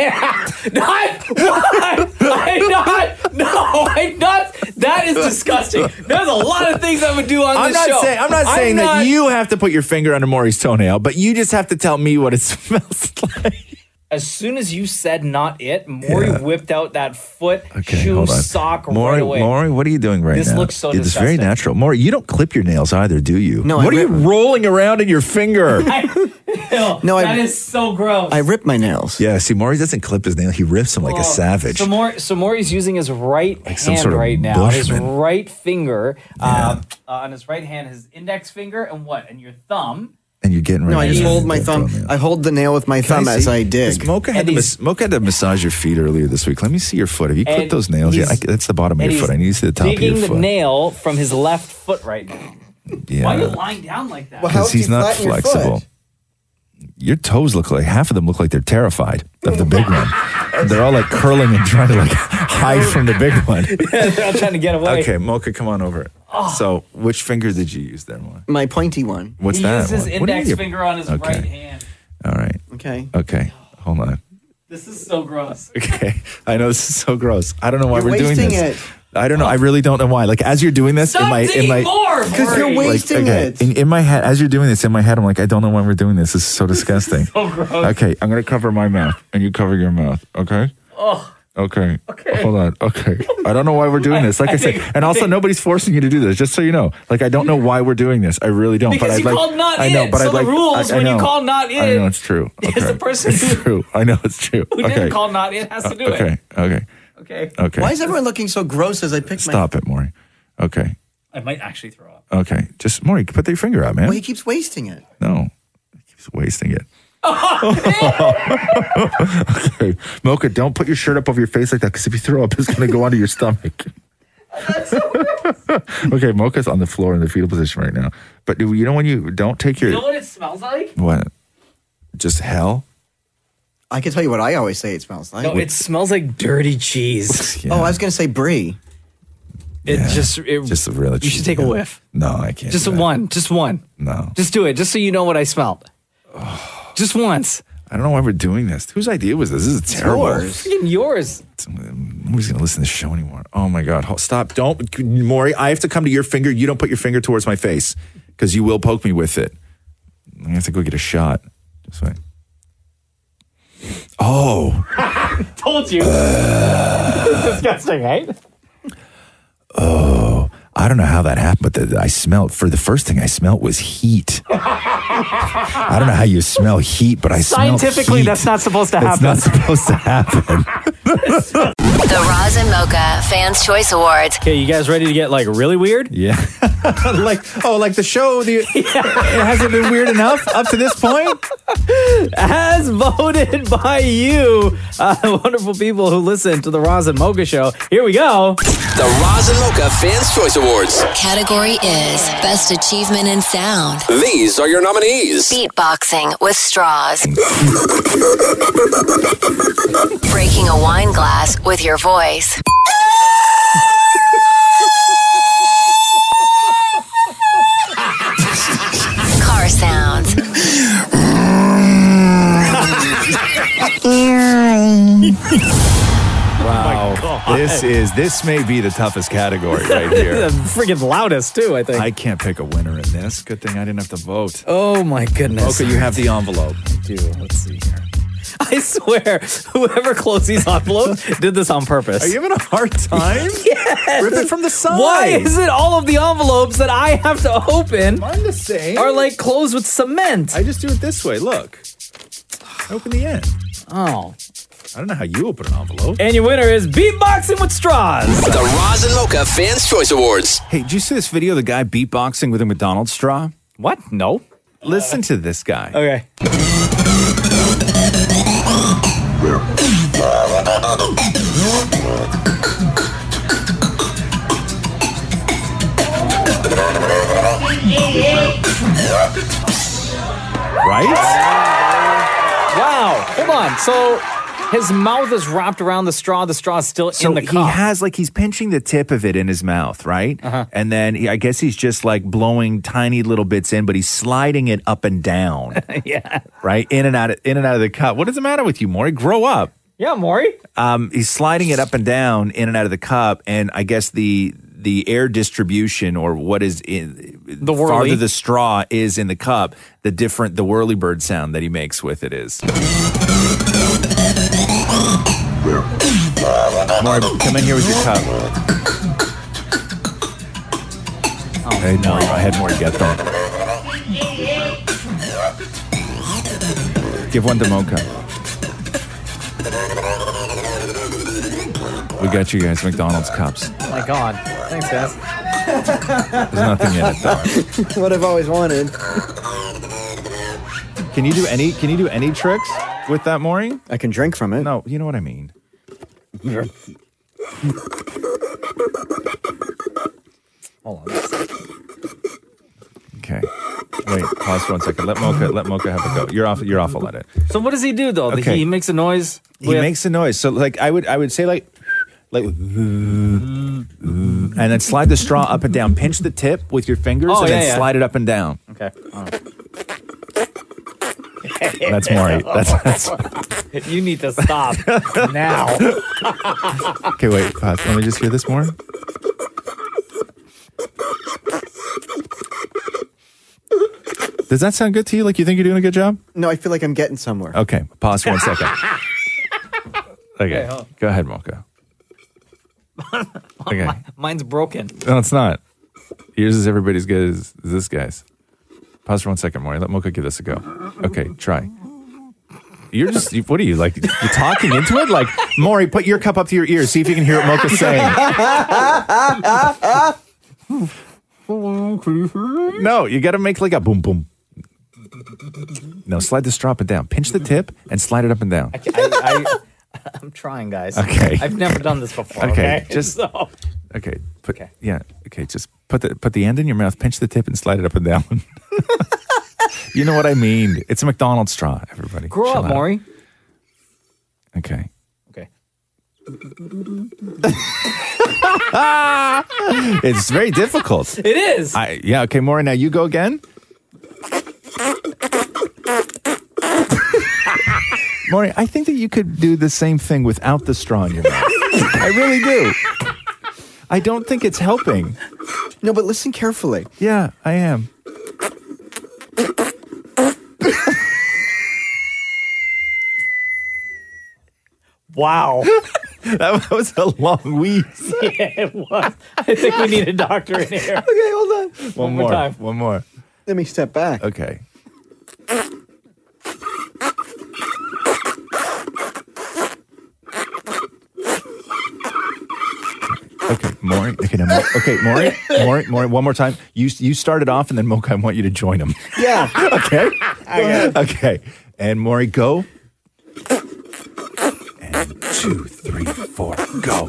I'm not. That is disgusting. There's a lot of things I would do on this show. I'm not saying that you have to put your finger under Maury's toenail, but you just have to tell me what it smells like. As soon as you said not it, Maury whipped out that foot, shoe, sock right away. Maury, what are you doing right now? This looks so It's disgusting. very natural. Maury, you don't clip your nails either, do you? No, what are you rolling around in your finger? No, that is so gross. I rip my nails. Yeah, see, Maury doesn't clip his nail. He rips them like a savage. So Maury's using his right some hand sort of right now. His bushman. right finger, on his right hand, his index finger, and what? And your thumb. And you're getting ready. No, I just hold my thumb. I hold the nail with my thumb as I dig. Mocha had, Mocha had to massage your feet earlier this week. Let me see your foot. Have you clipped those nails yet? That's the bottom of your foot. I need to see the top of your digging the foot. nail from his left foot right now. Yeah. Why are you lying down like that? Because he's not flexible. Your toes look like, half of them look like they're terrified of the big one. They're all like curling and trying to like hide from the big one. Yeah, they're all trying to get away. Okay, Mocha, come on over. Oh. So, which finger did you use there, Mocha? My pointy one. What's He that? used his one? What do you index mean finger on his right hand. All right. Okay. Okay. Hold on. This is so gross. Okay. I know this is so gross. I don't know why You're we're doing wasting this. it. I don't know. I really don't know why. Like as you're doing this, Stop digging more, because you're wasting it. In my head, as you're doing this, in my head, I'm like, I don't know why we're doing this. This is so disgusting. So gross. Okay, I'm gonna cover my mouth, and you cover your mouth. Okay. Oh. Okay. Hold on. Okay. I don't know why we're doing this. Like I said, and also nobody's forcing you to do this. Just so you know, like I don't know why we're doing this. I really don't. Because but you I'd like. called not I know, in, but so I'd like. the rules I when you know. call not in. I know it's true. Is Okay. the person It's true. I know it's true. who Okay. didn't call not in has to do Okay. it. Okay. Okay. Okay. Why is everyone looking so gross as I pick Stop it, Maury. Okay. I might actually throw up. Okay. Just Maury, put your finger out, man. Well, he keeps wasting it. No. He keeps wasting it. Okay. Mocha, don't put your shirt up over your face like that because if you throw up, it's going to go onto your stomach. Okay, Mocha's on the floor in the fetal position right now. But you know when you don't take your... You know what it smells like? What? Just hell? I can tell you what I always say it smells like. No, it smells like dirty cheese. Oh, I was going to say brie. Just really. You should take a whiff. No, I can't. Just do that. one. Just one. No. Just do it. Just so you know what I smelled. Just once. I don't know why we're doing this. Whose idea was this? This is terrible. Freaking yours. Nobody's going to listen to this show anymore. Oh my God. Stop. Don't. Maury, I have to come to your finger. You don't put your finger towards my face because you will poke me with it. I have to go get a shot. Just wait. Oh. Told you. It's disgusting, right? Oh, I don't know how that happened, but I smelled, for the first thing I smelled was heat. I don't know how you smell heat, but I smelled Scientifically, heat. that's not supposed to happen. That's not supposed to happen. The Roz and Mocha Fans Choice Awards. Okay, you guys ready to get like really weird? Yeah. like the show, it hasn't been weird enough up to this point? As voted by you, wonderful people who listen to the Roz and Mocha show. Here we go. The Roz and Mocha Fans Choice Awards. Category is Best Achievement in Sound. These are your nominees. Beatboxing with straws. Breaking a wine glass with your voice. Car sounds. Wow. This may be the toughest category right The here. freaking loudest, too, I think. I can't pick a winner in this. Good thing I didn't have to vote. Oh, my goodness. Okay, you have the envelope. I do. Let's see here. I swear, whoever closed these envelopes did this on purpose. Are you having a hard time? Yes. Rip it from the side. Why is it all of the envelopes that I have to open Mine the same. are like closed with cement? I just do it this way. Look. Open the end. Oh. I don't know how you open an envelope. And your winner is Beatboxing with Straws. The Roz and Mocha Fans Choice Awards. Hey, did you see this video of the guy beatboxing with a McDonald's straw? What? No. Listen to this guy. Okay. Right? Wow. Hold on. So his mouth is wrapped around the straw. The straw is still in the he cup. has he's pinching the tip of it in his mouth, right? And then I guess he's just like blowing tiny little bits in, but he's sliding it up and down, Yeah. right? In and out of the cup. What is the matter with you, Maury? Grow up. Yeah, Maury. He's sliding it up and down, in and out of the cup, and I guess the air distribution, or what is in The whirly. farther the straw is in the cup, the whirly bird sound that he makes with it is. Maury, come in here with your cup. Oh, Hey, Maury, go ahead, Maury, get them. Give one to Mocha. We got you guys McDonald's cups. Oh my God. Thanks, guys. There's nothing in it, though. What I've always wanted. Can you do any tricks with that, Maury? I can drink from it. No, you know what I mean. Hold on. Okay. Wait, pause for 1 second. Let Mocha have a go. You're off a let it. So what does he do though? Okay. He makes a noise. He makes a noise. So like I would say like and then slide the straw up and down. Pinch the tip with your fingers and then slide it up and down. Okay. That's Maury. That's You need to stop now. Okay, wait. Pause. Let me just hear this more. Does that sound good to you? Like you think you're doing a good job? No, I feel like I'm getting somewhere. Okay, pause for 1 second. Okay, go ahead, Mocha. Okay. Mine's broken. No, it's not. Yours is everybody as good as this guy's. Pause for 1 second, Maury. Let Mocha give this a go. Okay, try. You're just, what are you, like, you're talking into it? Like, Maury, put your cup up to your ear. See if you can hear what Mocha's saying. No, you got to make like a boom, boom. No, slide the straw up and down. Pinch the tip and slide it up and down. I'm trying, guys. Okay. I've never done this before. Okay, Okay. just So- okay. Okay, just put the end in your mouth, pinch the tip, and slide it up and down. You know what I mean? It's a McDonald's straw. Everybody, Grow chill up, out. Maury. Okay. Okay. It's very difficult. It is. Yeah. Okay, Maury. Now you go again. Maury, I think that you could do the same thing without the straw in your mouth. I really do. I don't think it's helping. No, but listen carefully. Yeah, I am. Wow. That was a long wheeze. Yeah, it was. I think we need a doctor in here. Okay, hold on. One more more. time. One more. Let me step back. Okay. Okay, Maury. Okay, now, Maury. One more time. You started off, and then Mocha, I want you to join him. Yeah. Okay. Okay. And Maury, go. And 2, 3, 4, go.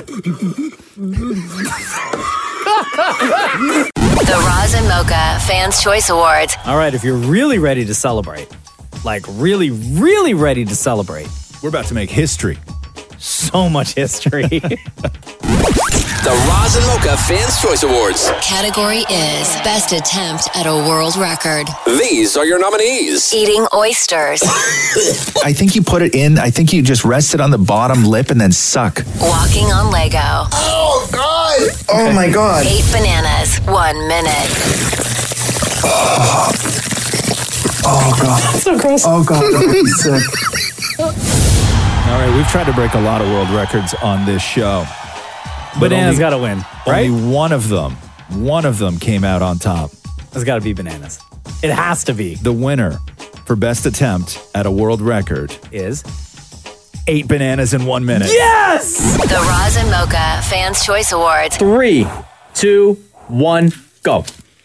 The Roz and Mocha Fans Choice Awards. All right, if you're really ready to celebrate, like really, really ready to celebrate, we're about to make history. So much history. The Roz and Mocha Fans Choice Awards. Category is Best Attempt at a World Record. These are your nominees. Eating oysters. I think you put it in. I think you just rest it on the bottom lip and then suck. Walking on Lego. Oh, God. Oh, my God. 8 bananas, 1 minute. Oh, God. That's so gross. Oh, God. That makes me sick. All right, we've tried to break a lot of world records on this show. Bananas got to win, right? Only one of them came out on top. It's got to be bananas. It has to be. The winner for best attempt at a world record is 8 bananas in 1 minute. Yes! The Roz and Mocha Fans Choice Awards. 3, 2, 1, go.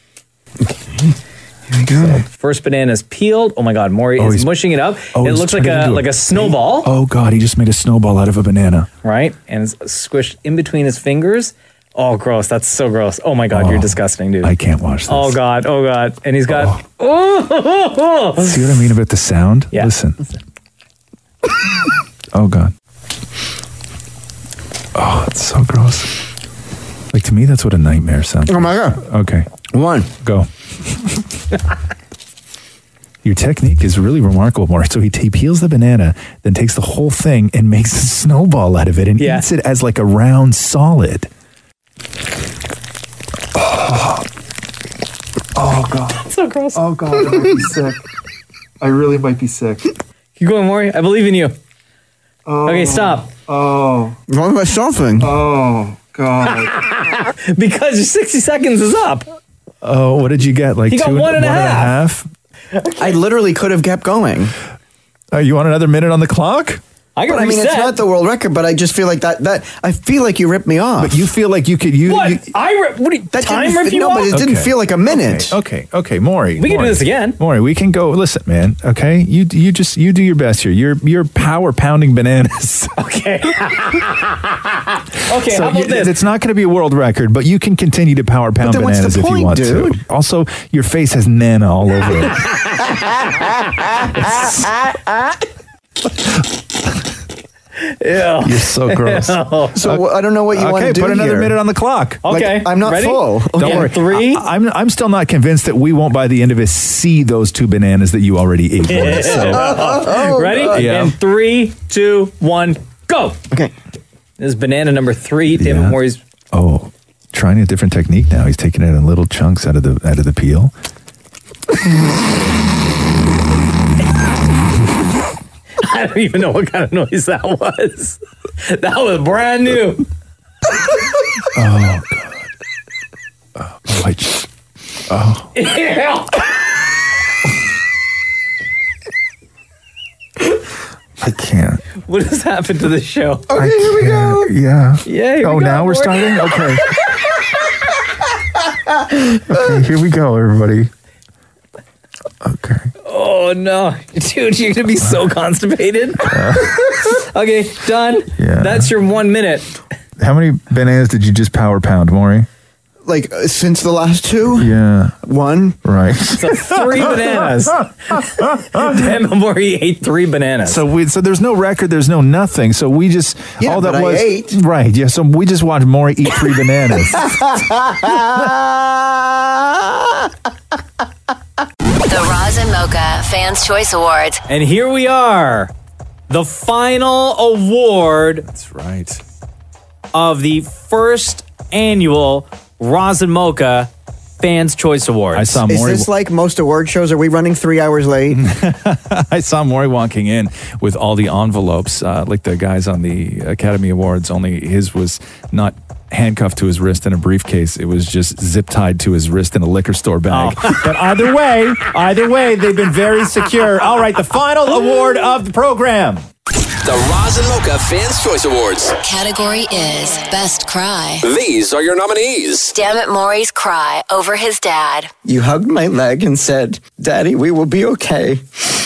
Here we go. First banana is peeled. Oh my God, Maury is mushing it up. It looks like a snowball. Oh God, he just made a snowball out of a banana. Right? And it's squished in between his fingers. Oh, gross. That's so gross. Oh my God, you're disgusting, dude. I can't watch this. Oh God. And he's got. Oh. See what I mean about the sound? Yeah. Listen. Oh God. Oh, it's so gross. Like to me, that's what a nightmare sounds. Oh, my God. Okay. 1. Go. Your technique is really remarkable, Mark. So he peels the banana, then takes the whole thing and makes a snowball out of it and eats it as like a round solid. Oh, God. So gross. Oh, God. I might be sick. I really might be sick. Keep going, Maury. I believe in you. Oh. Okay, stop. Oh. Why am I stopping? Oh, God. Because your 60 seconds is up. Oh, what did you get? Like He got 1.5. I literally could have kept going. You want another minute on the clock? I can But I mean, it's not the world record, but I just feel like that I feel like you ripped me off. But you feel like you could... What? What do you, that time didn't rip fe- you No, off? but it didn't feel like a minute. Okay, Maury. We can do this again. Maury, we can go. Listen, man. Okay, you do your best here. You're power pounding bananas. Okay. Okay, So how about this? it's not going to be a world record, but you can continue to power pound then what's bananas the if you point, want dude? to. Also, your face has nana all over it. Ew. You're so gross. So I don't know what you want to do put another here. minute on the clock. Okay, Like, I'm not ready? full. Don't Okay, worry. 3. I'm still not convinced that we won't by the end of it see those 2 bananas that you already ate. Maury, so. Ready? Yeah. And 3, 2, 1, go. Okay. This is banana number 3. David Yeah. Morey's. Oh, trying a different technique now. He's taking it in little chunks out of the peel. I don't even know what kind of noise that was. That was brand new. Oh God. Oh. Yeah. I can't. What has happened to the show? Okay, here we go. Yeah. Yeah. Here Oh, we go, now we're Morey. starting? Okay. Okay, here we go, everybody. Okay. Oh no, dude, you're gonna be so constipated. Okay, done. Yeah. That's your 1 minute. How many bananas did you just power pound, Maury? Like since the last 2? Yeah. 1. Right. So 3 bananas. Damn, Morey ate 3 bananas. So there's no record, there's no nothing. So we just Yeah, all that but I was ate. right. Yeah. So we just watched Maury eat 3 bananas. The Roz and Mocha Fans Choice Awards. And here we are, the final award That's right. of the first annual Roz and Mocha Fans Choice Awards. I saw Is Maury. this like most award shows? Are we running 3 hours late? I saw Maury walking in with all the envelopes, like the guys on the Academy Awards. Only his was not handcuffed to his wrist in a briefcase. It was just zip tied to his wrist in a liquor store bag. But either way, they've been very secure. All right, the final award of the program. The Roz and Mocha Fans Choice Awards. Category is Best Cry. These are your nominees. Damn it, Maury's cry over his dad. You hugged my leg and said, "Daddy, we will be okay."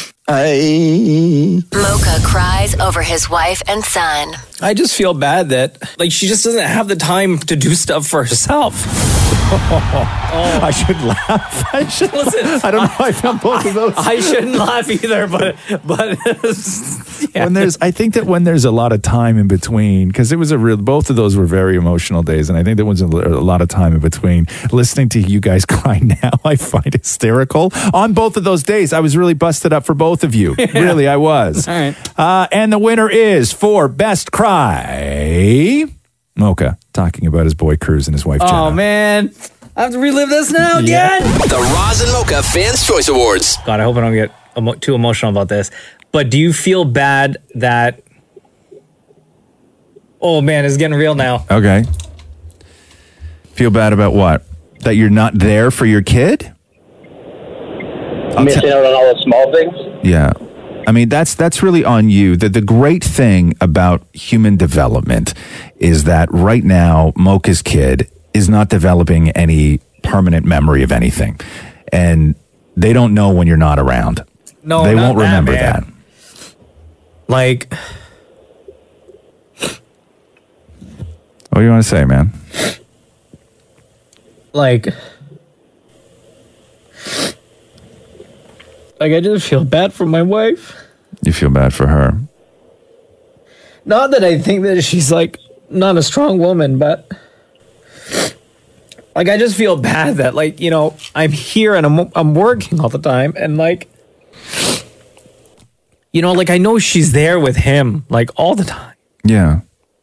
Mocha cries over his wife and son. I just feel bad that she just doesn't have the time to do stuff for herself. I should laugh. I should Listen, I don't know. I found both of those. I shouldn't laugh either, but yeah. I think that when there's a lot of time in between, because it was both of those were very emotional days, and I think there was a lot of time in between. Listening to you guys cry now, I find hysterical. On both of those days, I was really busted up for both of you. Yeah. Really, I was. All right. And the winner is for Best Cry, Mocha, talking about his boy Cruz and his wife Jenna. Oh man, I have to relive this now again. The Roz and Mocha Fans Choice Awards. God, I hope I don't get too emotional about this. But do you feel bad that? Oh man, it's getting real now. Okay. Feel bad about what? That you're not there for your kid? Missing out on all the small things. Yeah. I mean, that's really on you. The great thing about human development is that right now, Mocha's kid is not developing any permanent memory of anything. And they don't know when you're not around. No, they not won't remember man. that. Like, What do you want to say, man? like I just feel bad for my wife. You feel bad for her. Not that I think that she's not a strong woman, but I just feel bad that I'm here and I'm working all the time, and I know she's there with him all the time. Yeah.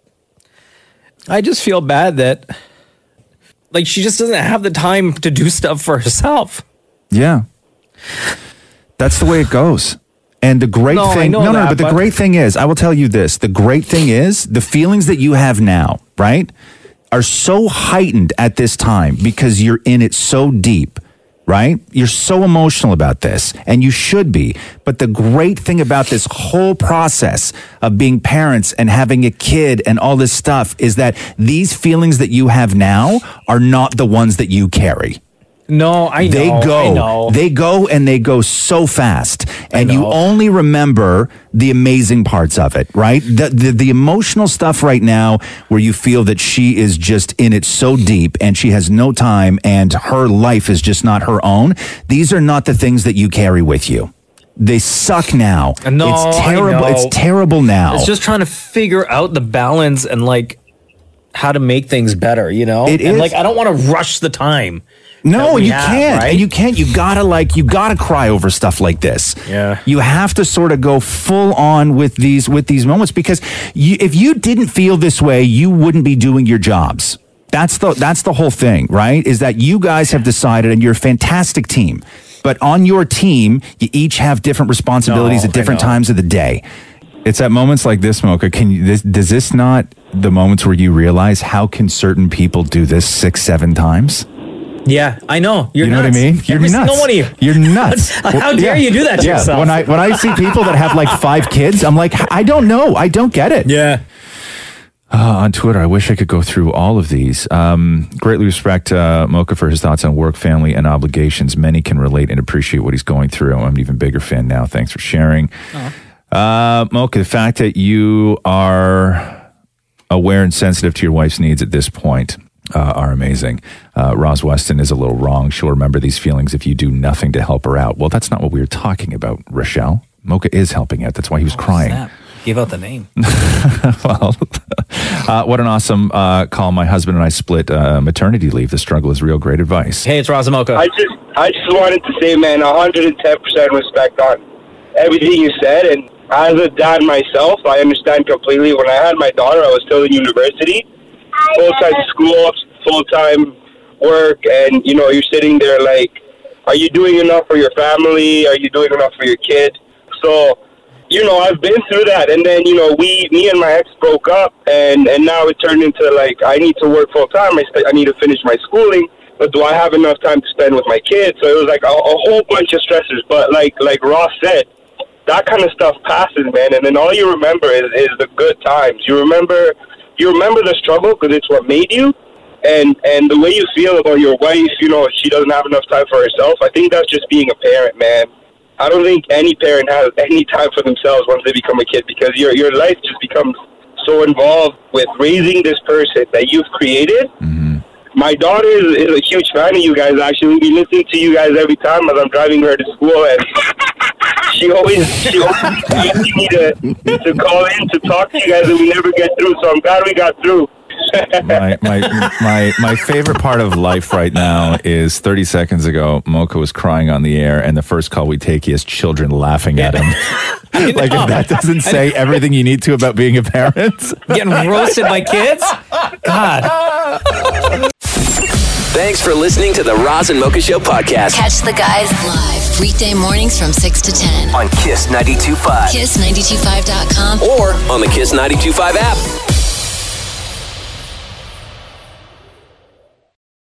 I just feel bad that she just doesn't have the time to do stuff for herself. Yeah. That's the way it goes. And the great No, I thing, know that, but the but- great thing is, I will tell you this, the great thing is the feelings that you have now, right, are so heightened at this time because you're in it so deep right? You're so emotional about this, and you should be. But the great thing about this whole process of being parents and having a kid and all this stuff is that these feelings that you have now are not the ones that you carry. No, I know. They go and they go so fast, and you only remember the amazing parts of it, right? The emotional stuff right now where you feel that she is just in it so deep and she has no time and her life is just not her own. These are not the things that you carry with you. They suck now. No, it's terrible. I know. It's terrible now. It's just trying to figure out the balance and like how to make things better, you know? It and is. like I don't want to rush the time. No, you have, can't. right? And you can't. You gotta cry over stuff like this. Yeah. You have to sort of go full on with these moments because if you didn't feel this way, you wouldn't be doing your jobs. That's the whole thing, right? Is that you guys have decided, and you're a fantastic team, but on your team, you each have different responsibilities at different times of the day. It's at moments like this, Mocha. Does this not the moments where you realize how can certain people do this 6-7 times? Yeah, I know. You know nuts. what I mean? You're Every nuts. single one of you. You're nuts. How dare you do that to yourself? When I see people that have like 5 kids, I'm like, I don't know. I don't get it. Yeah. On Twitter, I wish I could go through all of these. Greatly respect Mocha for his thoughts on work, family, and obligations. Many can relate and appreciate what he's going through. I'm an even bigger fan now. Thanks for sharing. Mocha, the fact that you are aware and sensitive to your wife's needs at this point are amazing. Roz Weston is a little wrong. She'll remember these feelings if you do nothing to help her out. Well, that's not what we were talking about, Rochelle. Mocha is helping out. That's why he was crying. Snap. Give out the name. Well, what an awesome call. My husband and I split maternity leave. The struggle is real. Great advice. Hey, it's Razamoka. I just wanted to say, man, 110% respect on everything you said. And as a dad myself, I understand completely. When I had my daughter, I was still in university, full-time school, full-time work, and, you know, you're sitting there like, are you doing enough for your family? Are you doing enough for your kid? So, you know, I've been through that. And then, you know, me and my ex broke up, and now it turned into, like, I need to work full-time. I need to finish my schooling, but do I have enough time to spend with my kids? So it was, like, a whole bunch of stressors. But like Ross said, that kind of stuff passes, man. And then all you remember is the good times. You remember the struggle because it's what made you. And the way you feel about your wife, you know, she doesn't have enough time for herself. I think that's just being a parent, man. I don't think any parent has any time for themselves once they become a kid because your life just becomes so involved with raising this person that you've created. Mm-hmm. My daughter is a huge fan of you guys, actually. We listen to you guys every time as I'm driving her to school, and she always asks me to call in to talk to you guys, and we never get through, so I'm glad we got through. My favorite part of life right now is 30 seconds ago, Mocha was crying on the air, and the first call we take, he has children laughing at him. Like, if that doesn't say everything you need to about being a parent. Getting roasted by kids? God. Thanks for listening to the Roz and Mocha Show podcast. Catch the guys live weekday mornings from 6 to 10 on Kiss 92.5. Kiss925.com or on the Kiss 92.5 app.